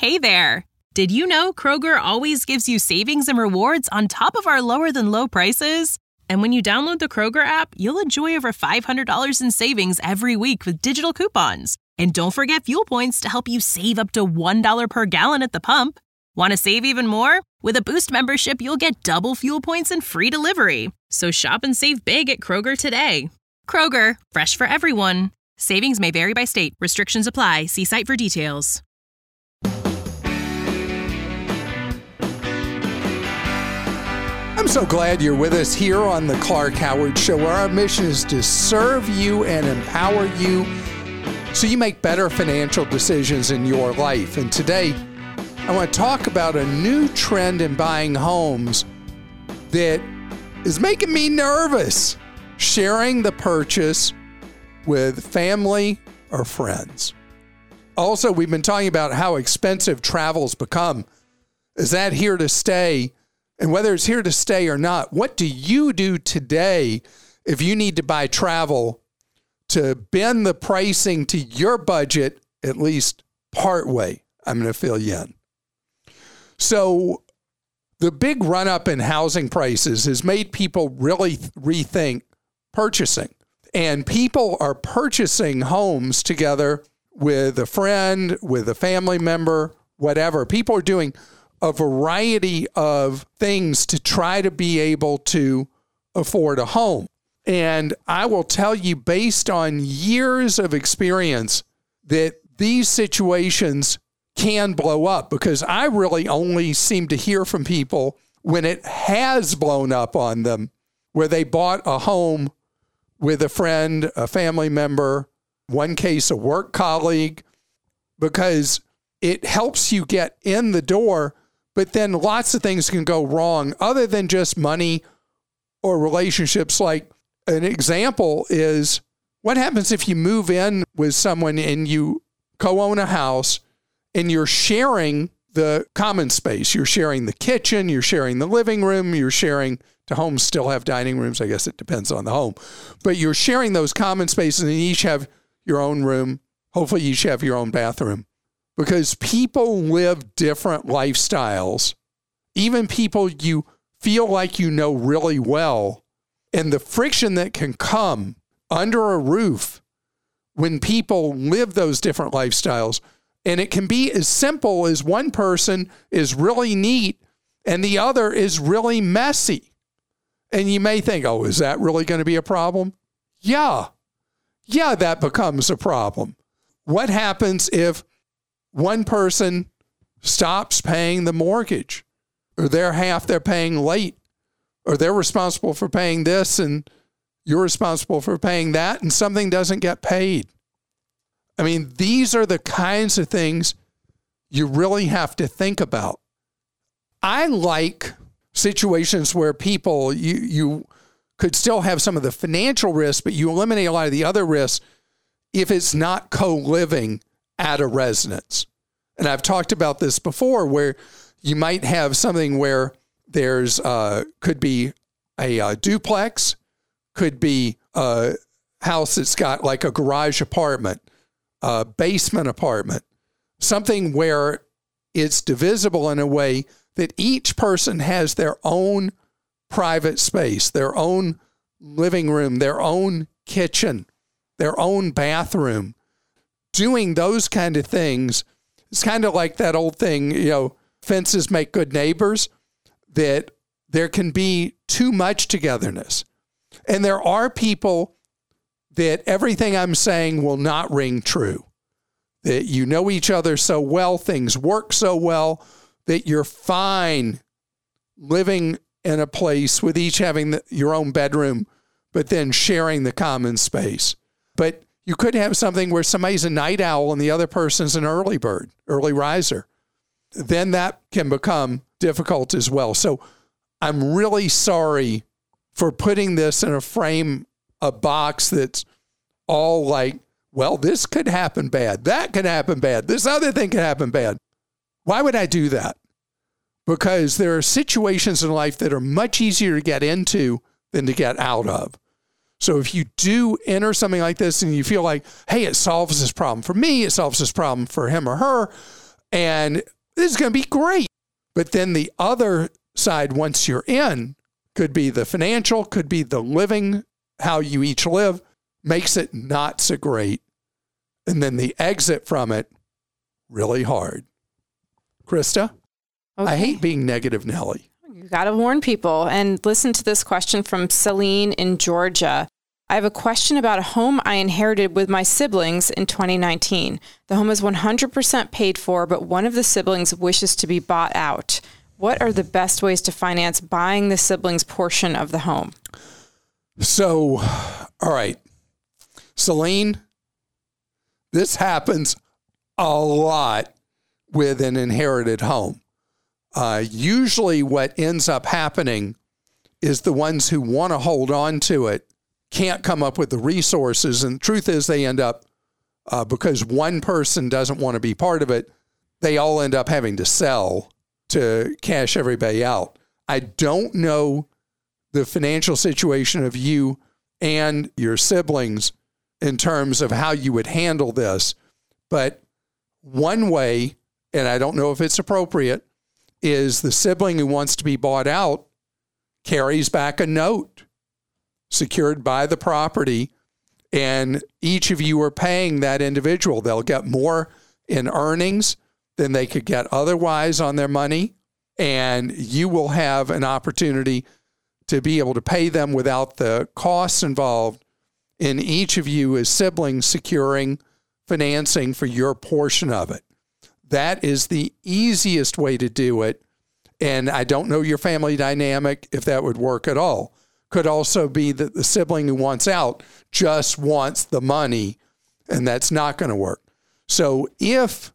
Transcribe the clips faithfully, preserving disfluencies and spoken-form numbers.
Hey there! Did you know Kroger always gives you savings and rewards on top of our lower-than-low prices? And when you download the Kroger app, you'll enjoy over five hundred dollars in savings every week with digital coupons. And don't forget fuel points to help you save up to one dollar per gallon at the pump. Want to save even more? With a Boost membership, you'll get double fuel points and free delivery. So shop and save big at Kroger today. Kroger, fresh for everyone. Savings may vary by state. Restrictions apply. See site for details. I'm so glad you're with us here on the Clark Howard Show, where our mission is to serve you and empower you so you make better financial decisions in your life. And today, I want to talk about a new trend in buying homes that is making me nervous. Sharing the purchase with family or friends. Also, we've been talking about how expensive travel's become. Is that here to stay? And whether it's here to stay or not, what do you do today if you need to buy travel to bend the pricing to your budget, at least part way? I'm going to fill you in. So the big run up in housing prices has made people really rethink purchasing. And people are purchasing homes together with a friend, with a family member, whatever. People are doing a variety of things to try to be able to afford a home. And I will tell you, based on years of experience, that these situations can blow up, because I really only seem to hear from people when it has blown up on them, where they bought a home with a friend, a family member, one case, a work colleague, because it helps you get in the door. But then lots of things can go wrong other than just money or relationships. Like an example is, what happens if you move in with someone and you co-own a house and you're sharing the common space? You're sharing the kitchen, you're sharing the living room, you're sharing, the homes still have dining rooms. I guess it depends on the home. But you're sharing those common spaces and you each have your own room. Hopefully you each have your own bathroom. Because people live different lifestyles, even people you feel like you know really well, and the friction that can come under a roof when people live those different lifestyles. And it can be as simple as one person is really neat and the other is really messy. And you may think, oh, is that really going to be a problem? Yeah. Yeah, that becomes a problem. What happens if one person stops paying the mortgage, or their half they're paying late, or they're responsible for paying this and you're responsible for paying that, and something doesn't get paid? I mean, these are the kinds of things you really have to think about. I like situations where people, you, you could still have some of the financial risks, but you eliminate a lot of the other risks if it's not co-living at a residence. And I've talked about this before, where you might have something where there's uh, could be a, a duplex, could be a house that's got like a garage apartment, a basement apartment, something where it's divisible in a way that each person has their own private space, their own living room, their own kitchen, their own bathroom. Doing those kind of things, it's kind of like that old thing, you know, fences make good neighbors, that there can be too much togetherness. And there are people that everything I'm saying will not ring true, that you know each other so well, things work so well, that you're fine living in a place with each having the, your own bedroom, but then sharing the common space. But you could have something where somebody's a night owl and the other person's an early bird, early riser. Then that can become difficult as well. So I'm really sorry for putting this in a frame, a box that's all like, well, this could happen bad. That could happen bad. This other thing could happen bad. Why would I do that? Because there are situations in life that are much easier to get into than to get out of. So if you do enter something like this and you feel like, hey, it solves this problem for me, it solves this problem for him or her, And this is going to be great. But then the other side, once you're in, could be the financial, could be the living, how you each live, makes it not so great. And then the exit from it, really hard. Krista, okay. I hate being negative, Nellie. You got to warn people. And listen to this question from Celine in Georgia. I have a question about a home I inherited with my siblings in twenty nineteen. The home is one hundred percent paid for, but one of the siblings wishes to be bought out. What are the best ways to finance buying the siblings' portion of the home? So, all right. Celine, this happens a lot with an inherited home. Uh, usually what ends up happening is the ones who want to hold on to it can't come up with the resources. And the truth is they end up, uh, because one person doesn't want to be part of it, they all end up having to sell to cash everybody out. I don't know the financial situation of you and your siblings in terms of how you would handle this. But one way, and I don't know if it's appropriate, is the sibling who wants to be bought out carries back a note secured by the property, and each of you are paying that individual. They'll get more in earnings than they could get otherwise on their money, and you will have an opportunity to be able to pay them without the costs involved in each of you as siblings securing financing for your portion of it. That is the easiest way to do it, and I don't know your family dynamic if that would work at all. Could also be that the sibling who wants out just wants the money, and that's not going to work. So if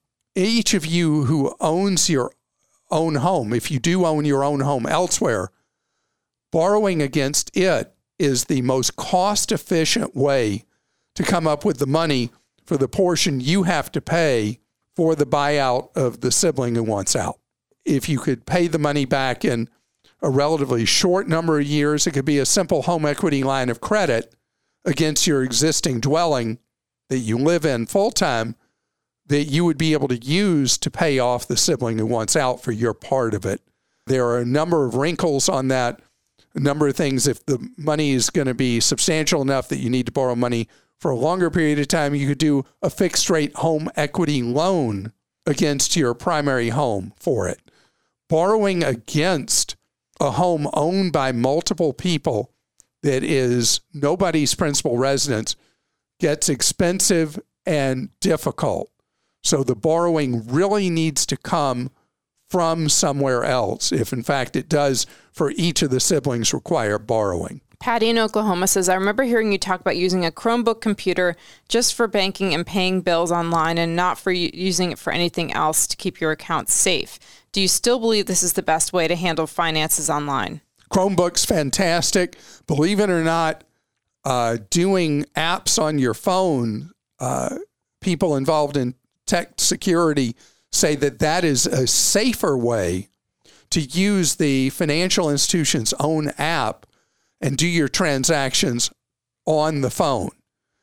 each of you who owns your own home, if you do own your own home elsewhere, borrowing against it is the most cost-efficient way to come up with the money for the portion you have to pay for the buyout of the sibling who wants out. If you could pay the money back in a relatively short number of years, it could be a simple home equity line of credit against your existing dwelling that you live in full-time that you would be able to use to pay off the sibling who wants out for your part of it. There are a number of wrinkles on that, a number of things. If the money is going to be substantial enough that you need to borrow money for a longer period of time, you could do a fixed-rate home equity loan against your primary home for it. Borrowing against a home owned by multiple people that is nobody's principal residence gets expensive and difficult. So the borrowing really needs to come from somewhere else, if in fact it does for each of the siblings require borrowing. Patty in Oklahoma says, I remember hearing you talk about using a Chromebook computer just for banking and paying bills online and not for using it for anything else to keep your accounts safe. Do you still believe this is the best way to handle finances online? Chromebook's fantastic. Believe it or not, uh, doing apps on your phone, uh, people involved in tech security say that that is a safer way to use the financial institution's own app and do your transactions on the phone.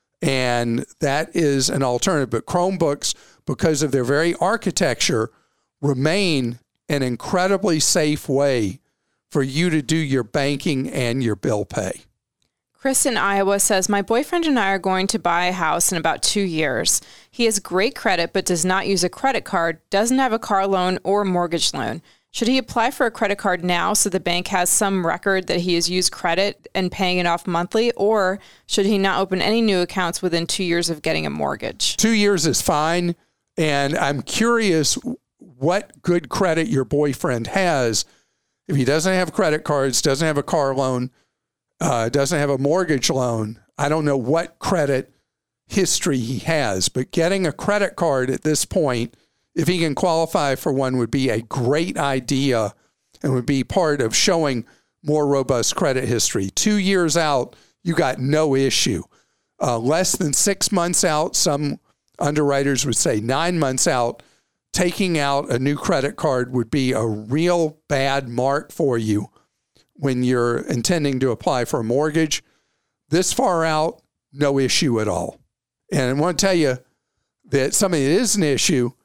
And that is an alternative. But Chromebooks, because of their very architecture, remain an incredibly safe way for you to do your banking and your bill pay. Chris in Iowa says, my boyfriend and I are going to buy a house in about two years. He has great credit, but does not use a credit card, doesn't have a car loan or mortgage loan. Should he apply for a credit card now so the bank has some record that he has used credit and paying it off monthly, or should he not open any new accounts within two years of getting a mortgage? Two years is fine, and I'm curious what good credit your boyfriend has. If he doesn't have credit cards, doesn't have a car loan, uh, doesn't have a mortgage loan, I don't know what credit history he has, but getting a credit card at this point, if he can qualify for one, would be a great idea and would be part of showing more robust credit history. Two years out, you got no issue. Uh, less than six months out, some underwriters would say nine months out, taking out a new credit card would be a real bad mark for you when you're intending to apply for a mortgage. This far out, no issue at all. And I want to tell you that something that is an issue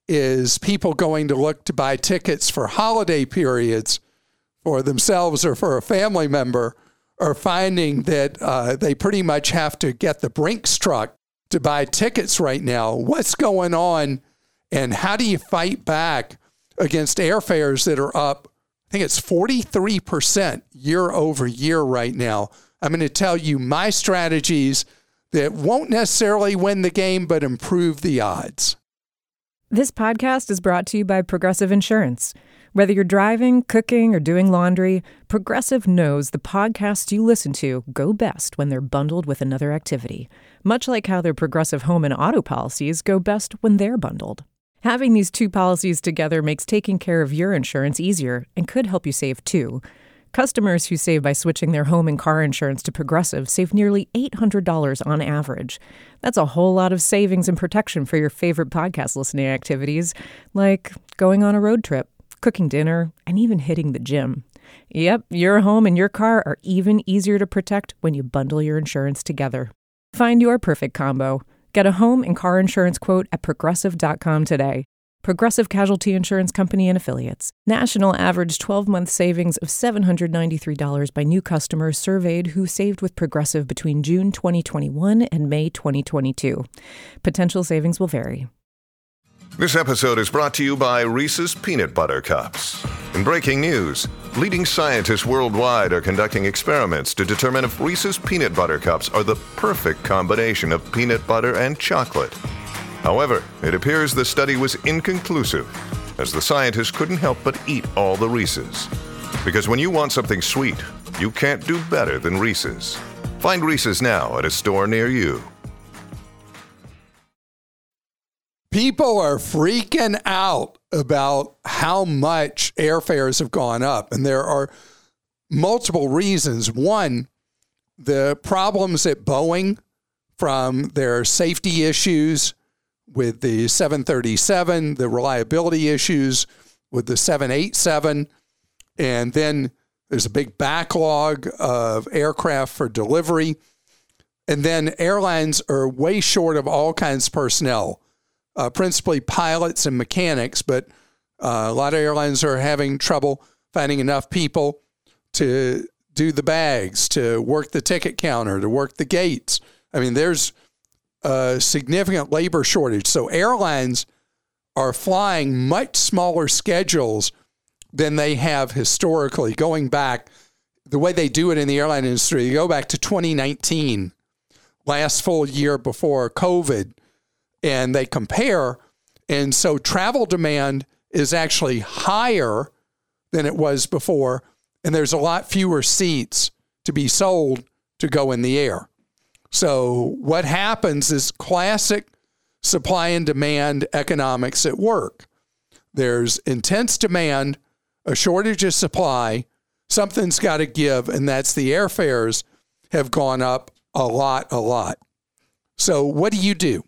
is people going to look to buy tickets for holiday periods for themselves or for a family member are finding that uh, they pretty much have to get the Brinks truck to buy tickets right now. What's going on, and how do you fight back against airfares that are up, I think it's forty-three percent year over year right now? I'm going to tell you my strategies that won't necessarily win the game, but improve the odds. This podcast is brought to you by Progressive Insurance. Whether you're driving, cooking, or doing laundry, Progressive knows the podcasts you listen to go best when they're bundled with another activity, much like how their Progressive home and auto policies go best when they're bundled. Having these two policies together makes taking care of your insurance easier and could help you save too. Customers who save by switching their home and car insurance to Progressive save nearly eight hundred dollars on average. That's a whole lot of savings and protection for your favorite podcast listening activities, like going on a road trip, cooking dinner, and even hitting the gym. Yep, your home and your car are even easier to protect when you bundle your insurance together. Find your perfect combo. Get a home and car insurance quote at progressive dot com today. Progressive Casualty Insurance Company and Affiliates. National average twelve-month savings of seven hundred ninety-three dollars by new customers surveyed who saved with Progressive between June twenty twenty-one and May twenty twenty-two. Potential savings will vary. This episode is brought to you by Reese's Peanut Butter Cups. In breaking news, leading scientists worldwide are conducting experiments to determine if Reese's Peanut Butter Cups are the perfect combination of peanut butter and chocolate. However, it appears the study was inconclusive, as the scientists couldn't help but eat all the Reese's. Because when you want something sweet, you can't do better than Reese's. Find Reese's now at a store near you. People are freaking out about how much airfares have gone up, and there are multiple reasons. One, the problems at Boeing from their safety issues with the seven thirty-seven, the reliability issues with the seven eighty-seven, and then there's a big backlog of aircraft for delivery. And then airlines are way short of all kinds of personnel, uh, principally pilots and mechanics, but uh, a lot of airlines are having trouble finding enough people to do the bags, to work the ticket counter, to work the gates. I mean, there's a significant labor shortage. So airlines are flying much smaller schedules than they have historically. Going back, the way they do it in the airline industry, you go back to twenty nineteen, last full year before COVID, and they compare. And so travel demand is actually higher than it was before, and there's a lot fewer seats to be sold to go in the air. So what happens is classic supply and demand economics at work. There's intense demand, a shortage of supply, something's got to give, and that's the airfares have gone up a lot, a lot. So what do you do?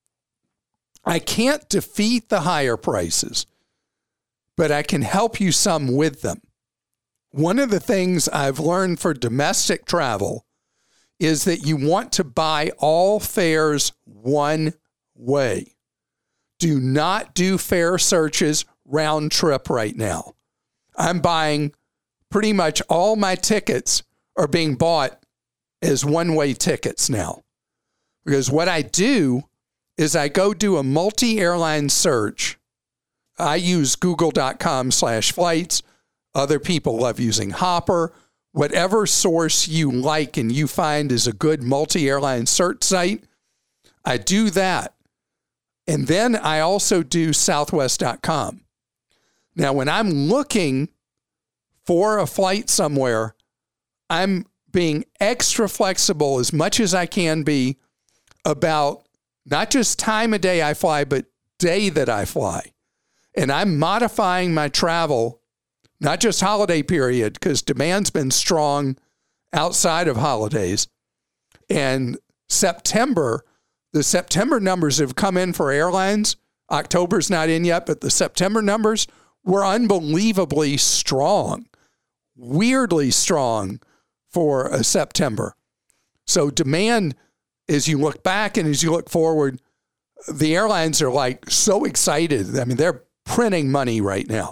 I can't defeat the higher prices, but I can help you some with them. One of the things I've learned for domestic travel is that you want to buy all fares one way. Do not do fare searches round trip right now. I'm buying pretty much all my tickets are being bought as one-way tickets now. Because what I do is I go do a multi-airline search. I use google.com slash flights. Other people love using Hopper. Whatever source you like and you find is a good multi-airline search site, I do that. And then I also do southwest dot com. Now, when I'm looking for a flight somewhere, I'm being extra flexible as much as I can be about not just time of day I fly, but day that I fly. And I'm modifying my travel, not just holiday period, because demand's been strong outside of holidays. And September, the September numbers have come in for airlines. October's not in yet, but the September numbers were unbelievably strong, weirdly strong for a September. So demand, as you look back and as you look forward, the airlines are like so excited. I mean, they're printing money right now.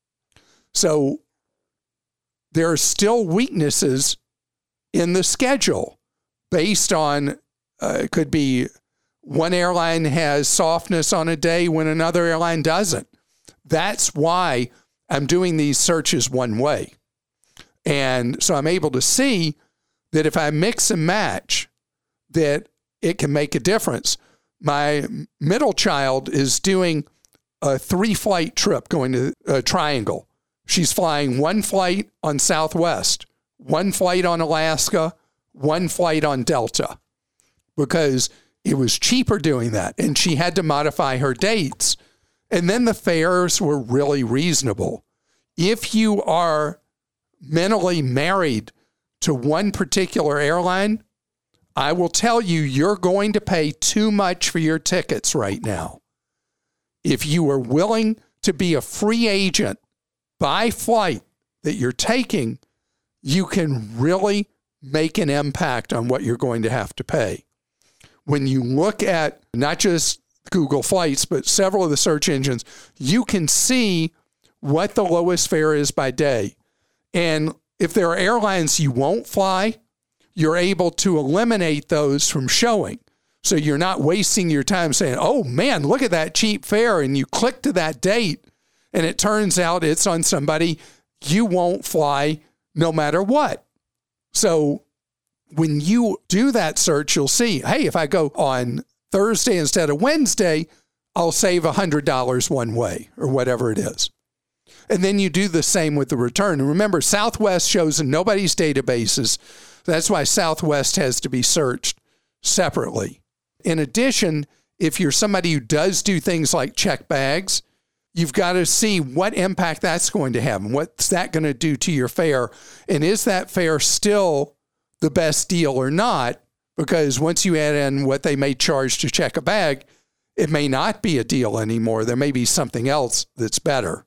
So there are still weaknesses in the schedule based on, uh, it could be one airline has softness on a day when another airline doesn't. That's why I'm doing these searches one way. And so I'm able to see that if I mix and match, that it can make a difference. My middle child is doing a three-flight trip going to a Triangle. She's flying one flight on Southwest, one flight on Alaska, one flight on Delta, because it was cheaper doing that, and she had to modify her dates. And then the fares were really reasonable. If you are mentally married to one particular airline, I will tell you, you're going to pay too much for your tickets right now. If you are willing to be a free agent by flight that you're taking, you can really make an impact on what you're going to have to pay. When you look at not just Google Flights, but several of the search engines, you can see what the lowest fare is by day. And if there are airlines you won't fly, you're able to eliminate those from showing. So you're not wasting your time saying, oh man, look at that cheap fare. And you click to that date and it turns out it's on somebody you won't fly no matter what. So when you do that search, you'll see, hey, if I go on Thursday instead of Wednesday, I'll save one hundred dollars one way or whatever it is. And then you do the same with the return. And remember, Southwest shows in nobody's databases. That's why Southwest has to be searched separately. In addition, if you're somebody who does do things like check bags, you've got to see what impact that's going to have and what's that going to do to your fare. And is that fare still the best deal or not? Because once you add in what they may charge to check a bag, it may not be a deal anymore. There may be something else that's better.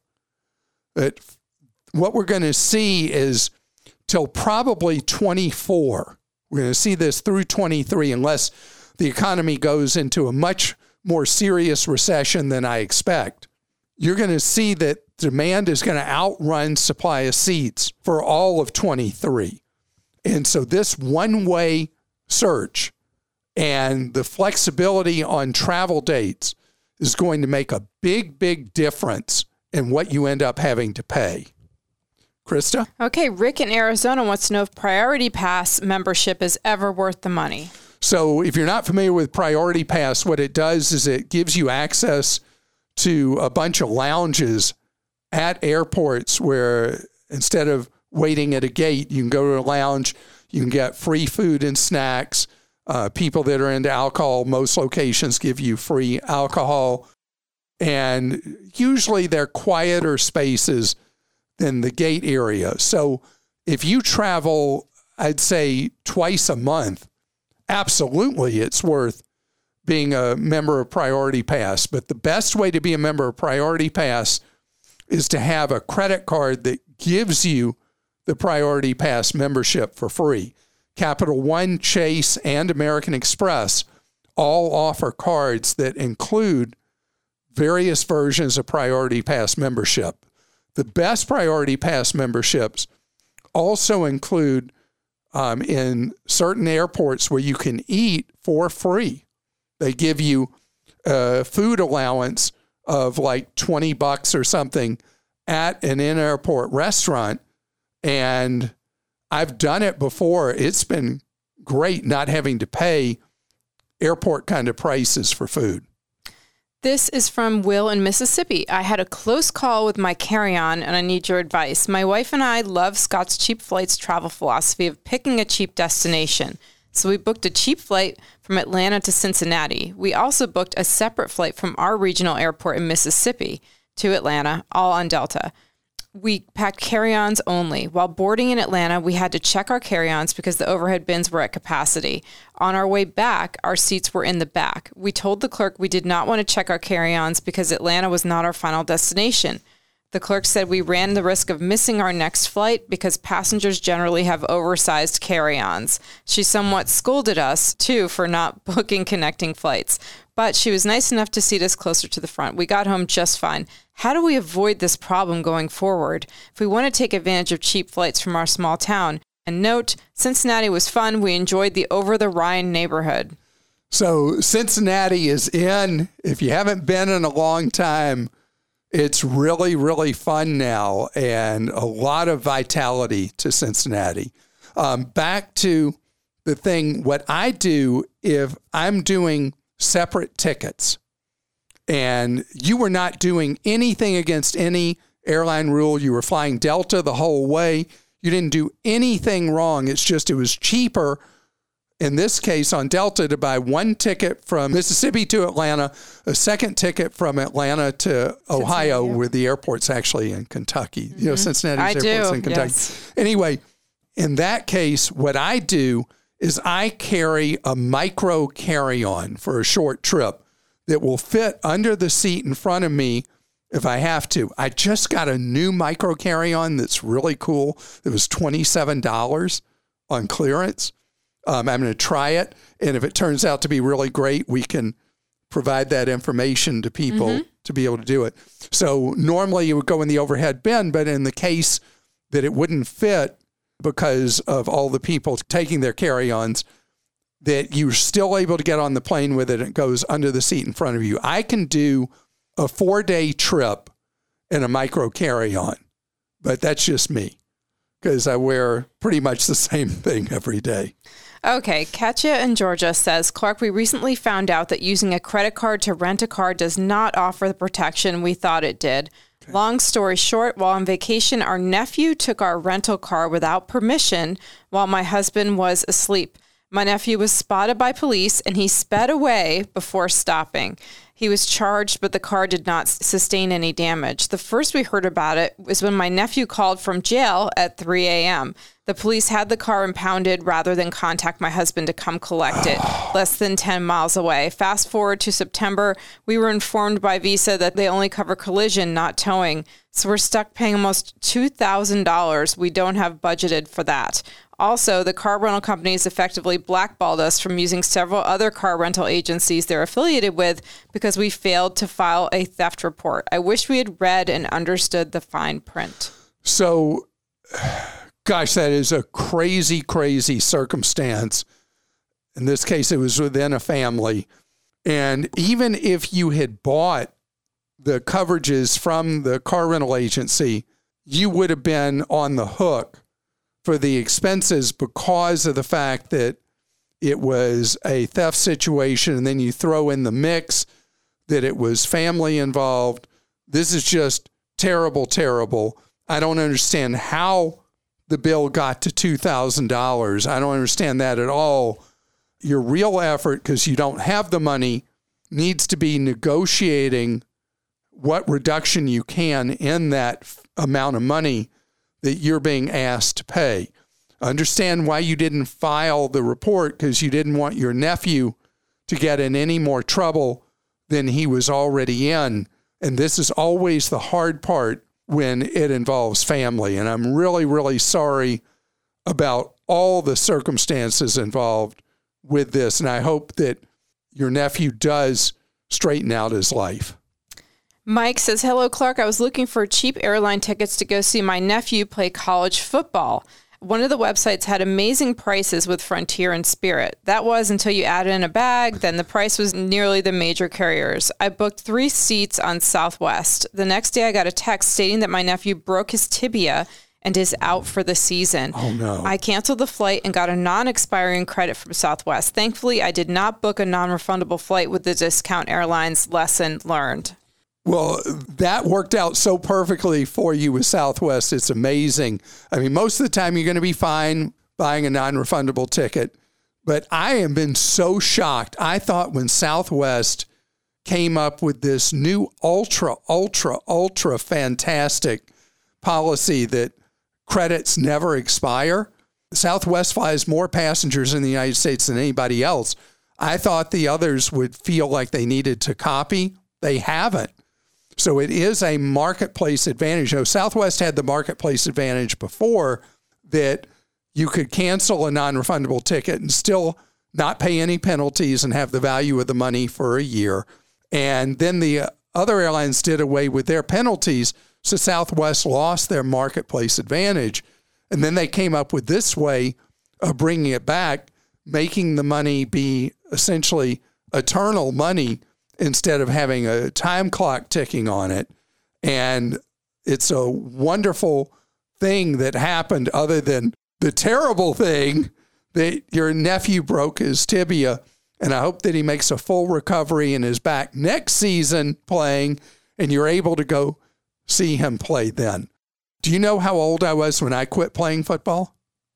But what we're going to see is till probably twenty-four. We're going to see this through twenty-three unless the economy goes into a much more serious recession than I expect. You're going to see that demand is going to outrun supply of seats for all of twenty-three. And so this one-way search and the flexibility on travel dates is going to make a big, big difference in what you end up having to pay. Krista? Okay, Rick in Arizona wants to know if Priority Pass membership is ever worth the money. So if you're not familiar with Priority Pass, what it does is it gives you access to a bunch of lounges at airports where instead of waiting at a gate, you can go to a lounge, you can get free food and snacks. Uh, people that are into alcohol, most locations give you free alcohol. And usually they're quieter spaces than the gate area. So if you travel, I'd say twice a month, absolutely it's worth being a member of Priority Pass. But the best way to be a member of Priority Pass is to have a credit card that gives you the Priority Pass membership for free. Capital One, Chase, and American Express all offer cards that include various versions of Priority Pass membership. The best Priority Pass memberships also include um, in certain airports where you can eat for free. They give you a food allowance of like twenty bucks or something at an in-airport restaurant. And I've done it before. It's been great not having to pay airport kind of prices for food. This is from Will in Mississippi. I had a close call with my carry-on, and I need your advice. My wife and I love Scott's Cheap Flights travel philosophy of picking a cheap destination. So we booked a cheap flight from Atlanta to Cincinnati. We also booked a separate flight from our regional airport in Mississippi to Atlanta, all on Delta. We packed carry-ons only. While boarding in Atlanta, we had to check our carry-ons because the overhead bins were at capacity. On our way back, our seats were in the back. We told the clerk we did not want to check our carry-ons because Atlanta was not our final destination. The clerk said we ran the risk of missing our next flight because passengers generally have oversized carry-ons. She somewhat scolded us, too, for not booking connecting flights. But she was nice enough to seat us closer to the front. We got home just fine. How do we avoid this problem going forward? If we want to take advantage of cheap flights from our small town. And note, Cincinnati was fun. We enjoyed the over-the-Rhine neighborhood. So Cincinnati is in. If you haven't been in a long time, it's really, really fun now, and a lot of vitality to Cincinnati. Um, back to the thing, what I do if I'm doing separate tickets, and you were not doing anything against any airline rule. You were flying Delta the whole way. You didn't do anything wrong. It's just it was cheaper in this case on Delta to buy one ticket from Mississippi to Atlanta, a second ticket from Atlanta to Ohio, where the airport's actually in Kentucky. Mm-hmm. You know, Cincinnati's I airport's do, in Kentucky. Yes. Anyway, in that case, what I do is I carry a micro carry-on for a short trip that will fit under the seat in front of me if I have to. I just got a new micro carry-on that's really cool. It was twenty-seven dollars on clearance. Um, I'm going to try it, and if it turns out to be really great, we can provide that information to people mm-hmm. to be able to do it. So normally you would go in the overhead bin, but in the case that it wouldn't fit because of all the people taking their carry-ons, that you're still able to get on the plane with it. It goes under the seat in front of you. I can do a four-day trip in a micro carry-on, but that's just me because I wear pretty much the same thing every day. Okay, Katya in Georgia says, Clark, we recently found out that using a credit card to rent a car does not offer the protection we thought it did. Okay. Long story short, while on vacation, our nephew took our rental car without permission while my husband was asleep. My nephew was spotted by police and he sped away before stopping. He was charged, but the car did not sustain any damage. The first we heard about it was when my nephew called from jail at three a.m. The police had the car impounded rather than contact my husband to come collect it, less than ten miles away. Fast forward to September, we were informed by Visa that they only cover collision, not towing. So we're stuck paying almost two thousand dollars. We don't have budgeted for that. Also, the car rental companies effectively blackballed us from using several other car rental agencies they're affiliated with because we failed to file a theft report. I wish we had read and understood the fine print. So, gosh, that is a crazy, crazy circumstance. In this case, it was within a family. And even if you had bought the coverages from the car rental agency, you would have been on the hook for the expenses because of the fact that it was a theft situation, and then you throw in the mix that it was family involved. This is just terrible, terrible. I don't understand how the bill got to two thousand dollars. I don't understand that at all. Your real effort, because you don't have the money, needs to be negotiating what reduction you can in that f- amount of money that you're being asked to pay. Understand why you didn't file the report, because you didn't want your nephew to get in any more trouble than he was already in. And this is always the hard part when it involves family. And I'm really, really sorry about all the circumstances involved with this. And I hope that your nephew does straighten out his life. Mike says, hello, Clark. I was looking for cheap airline tickets to go see my nephew play college football. One of the websites had amazing prices with Frontier and Spirit. That was until you added in a bag, then the price was nearly the major carriers. I booked three seats on Southwest. The next day I got a text stating that my nephew broke his tibia and is out for the season. Oh, no. I canceled the flight and got a non-expiring credit from Southwest. Thankfully, I did not book a non-refundable flight with the Discount Airlines. Lesson learned. Well, that worked out so perfectly for you with Southwest. It's amazing. I mean, most of the time you're going to be fine buying a non-refundable ticket. But I have been so shocked. I thought when Southwest came up with this new ultra, ultra, ultra fantastic policy that credits never expire, Southwest flies more passengers in the United States than anybody else. I thought the others would feel like they needed to copy. They haven't. So it is a marketplace advantage. You know, Southwest had the marketplace advantage before that you could cancel a non-refundable ticket and still not pay any penalties and have the value of the money for a year. And then the other airlines did away with their penalties, so Southwest lost their marketplace advantage. And then they came up with this way of bringing it back, making the money be essentially eternal money instead of having a time clock ticking on it. And it's a wonderful thing that happened, other than the terrible thing that your nephew broke his tibia. And I hope that he makes a full recovery and is back next season playing, and you're able to go see him play then. Do you know how old I was when I quit playing football?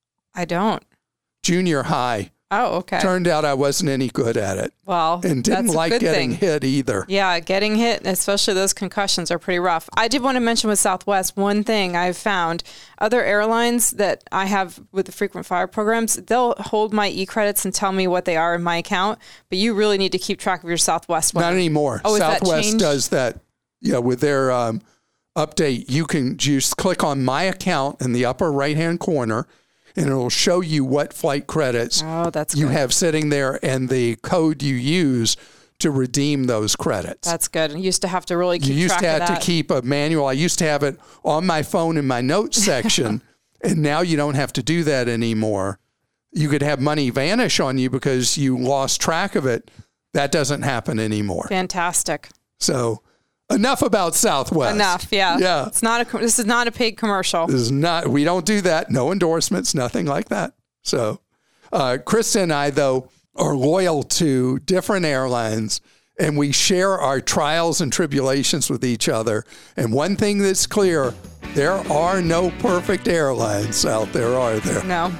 I don't. Junior high. Oh, okay. Turned out I wasn't any good at it. Well, and didn't that's like a good getting thing. hit either. Yeah, getting hit, especially those concussions, are pretty rough. I did want to mention with Southwest, one thing I've found, other airlines that I have with the frequent flyer programs, they'll hold my e-credits and tell me what they are in my account, but you really need to keep track of your Southwest one. Not anymore. Oh, is that Southwest changed? does that. Yeah, with their um, update, you can just click on my account in the upper right-hand corner, and it'll show you what flight credits Oh, that's you good. have sitting there and the code you use to redeem those credits. That's good. You used to have to really keep You used track to of have that. to keep a manual. I used to have it on my phone in my notes section, and now you don't have to do that anymore. You could have money vanish on you because you lost track of it. That doesn't happen anymore. Fantastic. So enough about Southwest. Enough, yeah. Yeah. It's not a. co- This is not a paid commercial. This is not, we don't do that. No endorsements, nothing like that. So, uh, Krista and I, though, are loyal to different airlines, and we share our trials and tribulations with each other. And one thing that's clear, there are no perfect airlines out there, are there? No.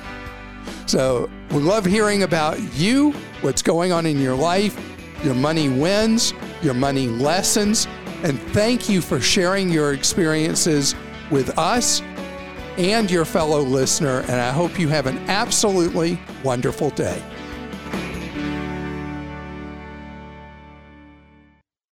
So we love hearing about you, what's going on in your life, your money wins, your money lessons, and thank you for sharing your experiences with us and your fellow listener, and I hope you have an absolutely wonderful day.